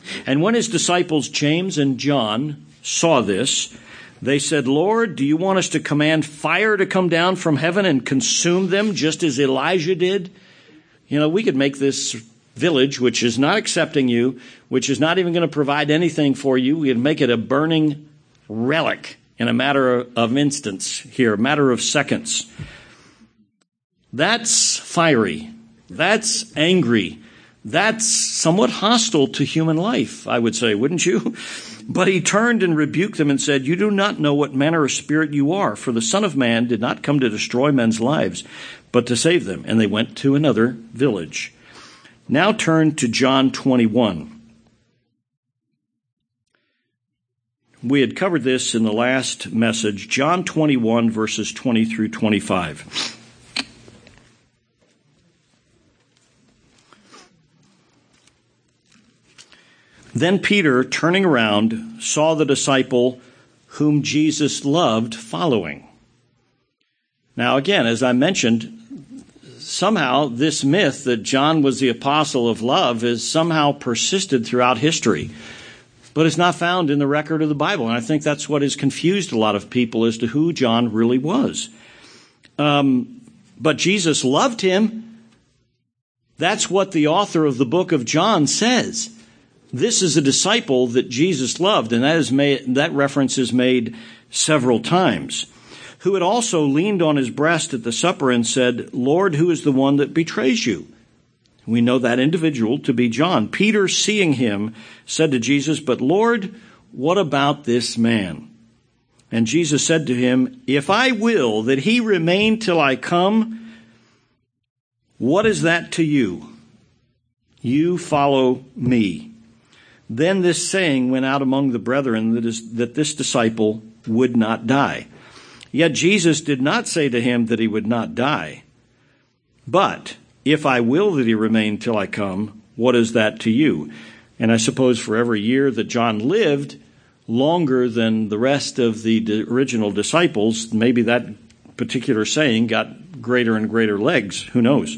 And when his disciples James and John saw this, they said, Lord, do you want us to command fire to come down from heaven and consume them just as Elijah did? You know, we could make this village, which is not accepting you, which is not even going to provide anything for you, we could make it a burning relic in a matter of instants here, a matter of seconds. That's fiery. That's angry. That's somewhat hostile to human life, I would say, wouldn't you? But he turned and rebuked them and said, you do not know what manner of spirit you are, for the Son of Man did not come to destroy men's lives, but to save them. And they went to another village. Now turn to John twenty-one. We had covered this in the last message, John twenty-one, verses twenty through twenty-five. Then Peter, turning around, saw the disciple whom Jesus loved following. Now again, as I mentioned, somehow this myth that John was the apostle of love is somehow persisted throughout history, but it's not found in the record of the Bible. And I think that's what has confused a lot of people as to who John really was. Um, but Jesus loved him. That's what the author of the book of John says. This is a disciple that Jesus loved, and that is made, that reference is made several times, who had also leaned on his breast at the supper and said, Lord, who is the one that betrays you? We know that individual to be John. Peter, seeing him, said to Jesus, but Lord, what about this man? And Jesus said to him, if I will that he remain till I come, what is that to you? You follow me. Then this saying went out among the brethren that, is, that this disciple would not die. Yet Jesus did not say to him that he would not die. But if I will that he remain till I come, what is that to you? And I suppose for every year that John lived, longer than the rest of the original disciples, maybe that particular saying got greater and greater legs. Who knows?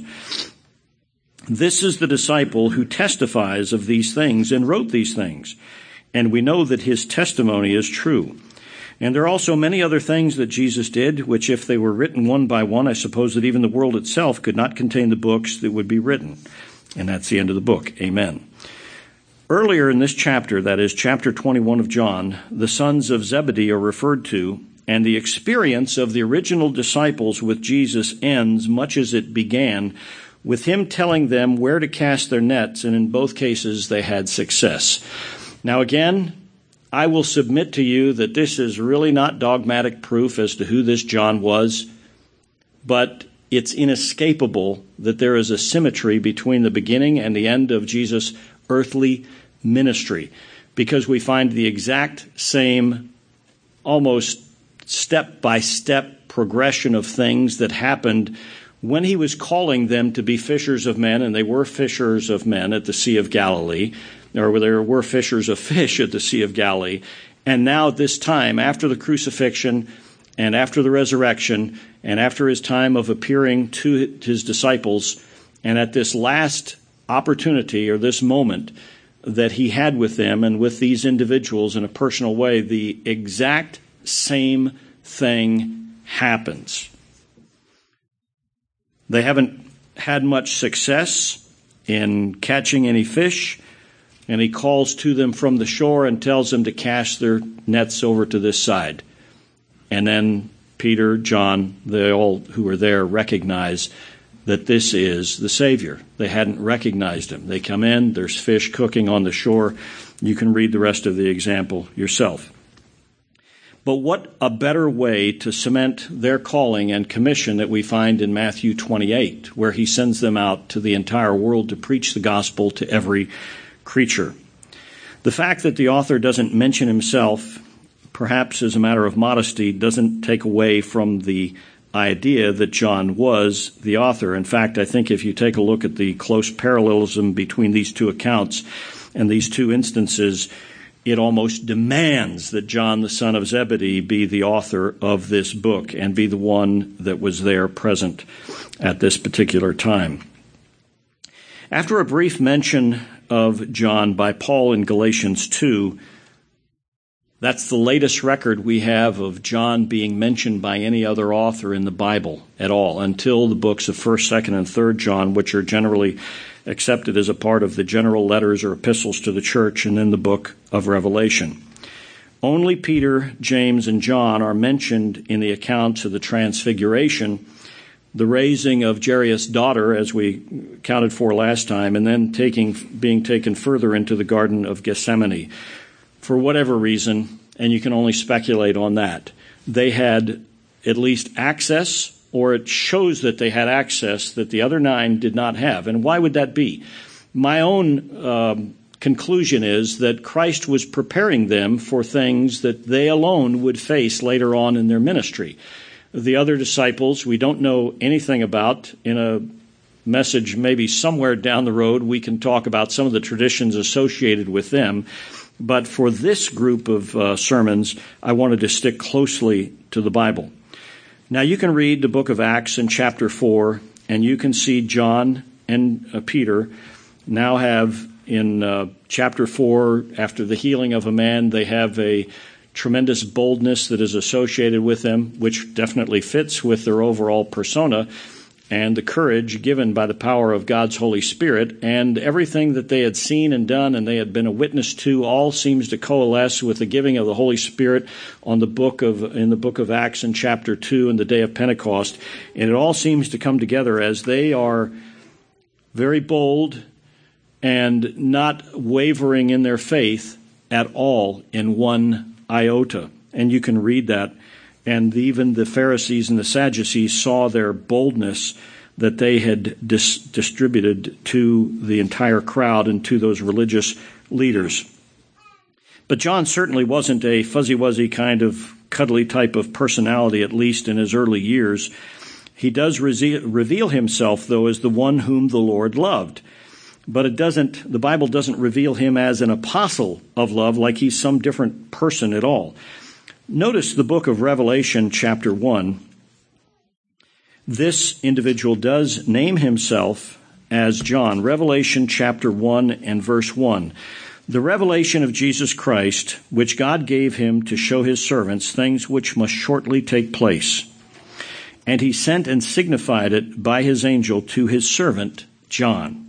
This is the disciple who testifies of these things and wrote these things. And we know that his testimony is true. And there are also many other things that Jesus did, which if they were written one by one, I suppose that even the world itself could not contain the books that would be written. And that's the end of the book. Amen. Earlier in this chapter, that is chapter twenty-one of John, the sons of Zebedee are referred to, and the experience of the original disciples with Jesus ends much as it began, with him telling them where to cast their nets, and in both cases they had success. Now again, I will submit to you that this is really not dogmatic proof as to who this John was, but it's inescapable that there is a symmetry between the beginning and the end of Jesus' earthly ministry, because we find the exact same, almost step-by-step progression of things that happened when he was calling them to be fishers of men, and they were fishers of men at the Sea of Galilee, or there were fishers of fish at the Sea of Galilee. And now at this time, after the crucifixion and after the resurrection and after his time of appearing to his disciples, and at this last opportunity or this moment that he had with them and with these individuals in a personal way, the exact same thing happens. They haven't had much success in catching any fish, and he calls to them from the shore and tells them to cast their nets over to this side. And then Peter, John, they all who were there recognize that this is the Savior. They hadn't recognized him. They come in, there's fish cooking on the shore. You can read the rest of the example yourself. But what a better way to cement their calling and commission that we find in Matthew twenty-eight, where he sends them out to the entire world to preach the gospel to every creature. The fact that the author doesn't mention himself, perhaps as a matter of modesty, doesn't take away from the idea that John was the author. In fact, I think if you take a look at the close parallelism between these two accounts and these two instances, it almost demands that John, the son of Zebedee, be the author of this book and be the one that was there present at this particular time. After a brief mention of John by Paul in Galatians two. That's the latest record we have of John being mentioned by any other author in the Bible at all, until the books of first, second, and third John, which are generally accepted as a part of the general letters or epistles to the church, and then the book of Revelation. Only Peter, James, and John are mentioned in the accounts of the Transfiguration, the raising of Jairus' daughter, as we counted for last time, and then taking, being taken further into the Garden of Gethsemane. For whatever reason, and you can only speculate on that, they had at least access, or it shows that they had access that the other nine did not have. And why would that be? My own um, conclusion is that Christ was preparing them for things that they alone would face later on in their ministry. The other disciples we don't know anything about. In a message maybe somewhere down the road, we can talk about some of the traditions associated with them. But for this group of uh, sermons, I wanted to stick closely to the Bible. Now, you can read the book of Acts in chapter four, and you can see John and uh, Peter now have in uh, chapter four, after the healing of a man, they have a tremendous boldness that is associated with them, which definitely fits with their overall persona, and the courage given by the power of God's Holy Spirit, and everything that they had seen and done and they had been a witness to all seems to coalesce with the giving of the Holy Spirit on the book of in the book of Acts in chapter two and the day of Pentecost. And it all seems to come together as they are very bold and not wavering in their faith at all in one iota. And you can read that. And even the Pharisees and the Sadducees saw their boldness that they had dis- distributed to the entire crowd and to those religious leaders. But John certainly wasn't a fuzzy-wuzzy kind of cuddly type of personality, at least in his early years. He does re- reveal himself, though, as the one whom the Lord loved. But it doesn't, the Bible doesn't reveal him as an apostle of love, like he's some different person at all. Notice the book of Revelation, chapter one. This individual does name himself as John. Revelation, chapter one and verse one. The revelation of Jesus Christ, which God gave him to show his servants things which must shortly take place. And he sent and signified it by his angel to his servant John,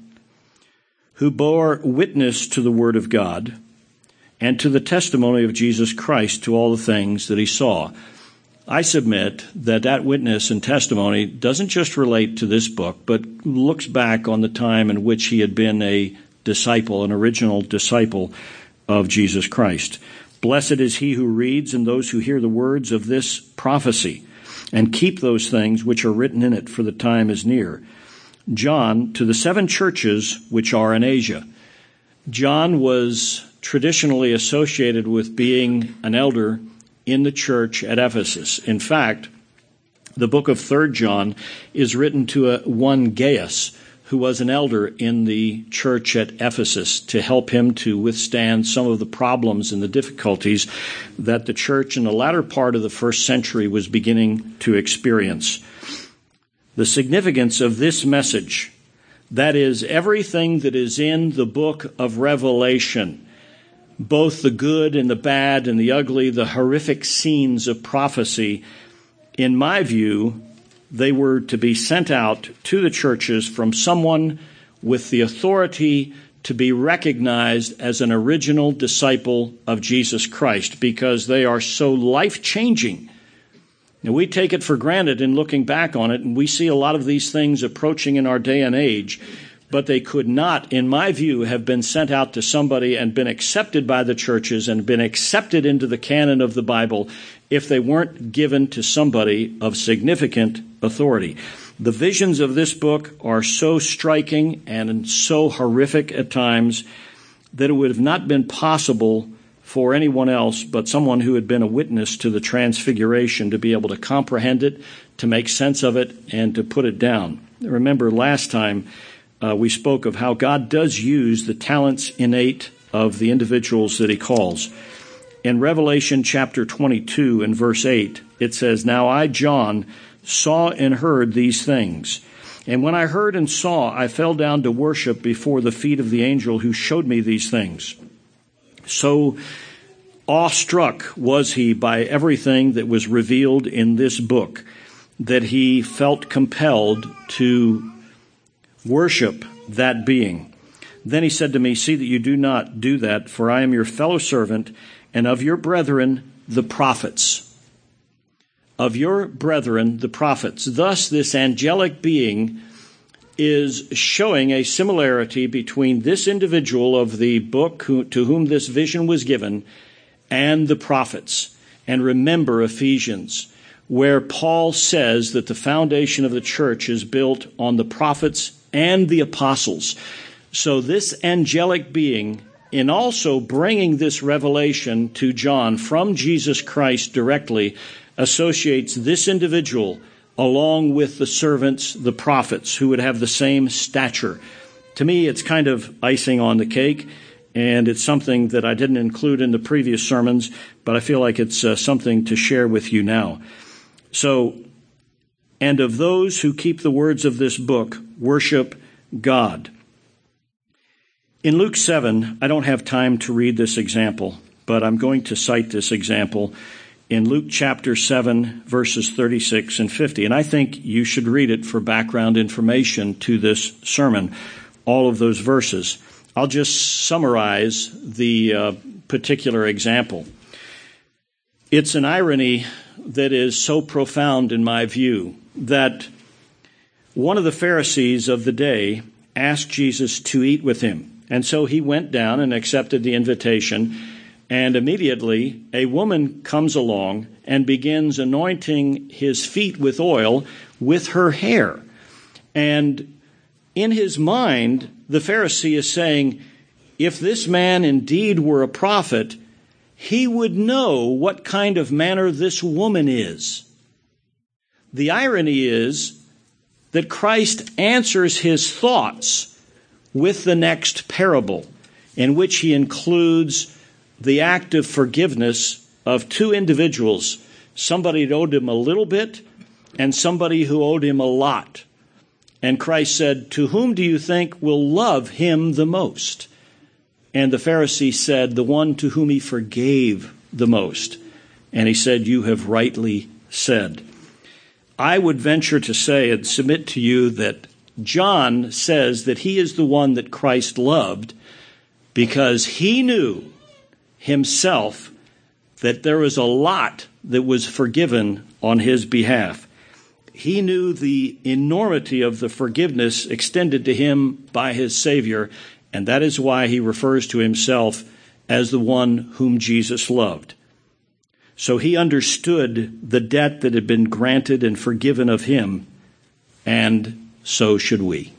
who bore witness to the word of God and to the testimony of Jesus Christ to all the things that he saw. I submit that that witness and testimony doesn't just relate to this book, but looks back on the time in which he had been a disciple, an original disciple of Jesus Christ. Blessed is he who reads and those who hear the words of this prophecy and keep those things which are written in it, for the time is near. John, to the seven churches which are in Asia. John was traditionally associated with being an elder in the church at Ephesus. In fact, the book of Third John is written to a, one Gaius, who was an elder in the church at Ephesus, to help him to withstand some of the problems and the difficulties that the church in the latter part of the first century was beginning to experience. The significance of this message, that is, everything that is in the book of Revelation, both the good and the bad and the ugly, the horrific scenes of prophecy, in my view, they were to be sent out to the churches from someone with the authority to be recognized as an original disciple of Jesus Christ, because they are so life-changing. Now, we take it for granted in looking back on it, and we see a lot of these things approaching in our day and age, but they could not, in my view, have been sent out to somebody and been accepted by the churches and been accepted into the canon of the Bible if they weren't given to somebody of significant authority. The visions of this book are so striking and so horrific at times that it would have not been possible for anyone else but someone who had been a witness to the Transfiguration to be able to comprehend it, to make sense of it, and to put it down. Remember last time uh, we spoke of how God does use the talents innate of the individuals that he calls. In Revelation chapter twenty-two and verse eight, it says, "Now I, John, saw and heard these things. And when I heard and saw, I fell down to worship before the feet of the angel who showed me these things. So awestruck was he by everything that was revealed in this book, that he felt compelled to worship that being. Then he said to me, see that you do not do that, for I am your fellow servant and of your brethren, the prophets. Of your brethren, the prophets. Thus, this angelic being is showing a similarity between this individual of the book who, to whom this vision was given and the prophets. And remember Ephesians, where Paul says that the foundation of the church is built on the prophets and the apostles. So this angelic being, in also bringing this revelation to John from Jesus Christ directly, associates this individual along with the servants, the prophets, who would have the same stature. To me, it's kind of icing on the cake, and it's something that I didn't include in the previous sermons, but I feel like it's uh, something to share with you now. So, and of those who keep the words of this book, worship God. In Luke seven, I don't have time to read this example, but I'm going to cite this example in Luke chapter seven, verses thirty-six and fifty. And I think you should read it for background information to this sermon, all of those verses. I'll just summarize the uh, particular example. It's an irony that is so profound in my view that one of the Pharisees of the day asked Jesus to eat with him. And so he went down and accepted the invitation. And immediately a woman comes along and begins anointing his feet with oil with her hair. And in his mind, the Pharisee is saying, if this man indeed were a prophet, he would know what kind of manner this woman is. The irony is that Christ answers his thoughts with the next parable, in which he includes the act of forgiveness of two individuals, somebody who owed him a little bit and somebody who owed him a lot. And Christ said, to whom do you think will love him the most? And the Pharisee said, the one to whom he forgave the most. And he said, you have rightly said. I would venture to say and submit to you that John says that he is the one that Christ loved because he knew himself that there was a lot that was forgiven on his behalf. He knew the enormity of the forgiveness extended to him by his Savior, and that is why he refers to himself as the one whom Jesus loved. So he understood the debt that had been granted and forgiven of him, and so should we.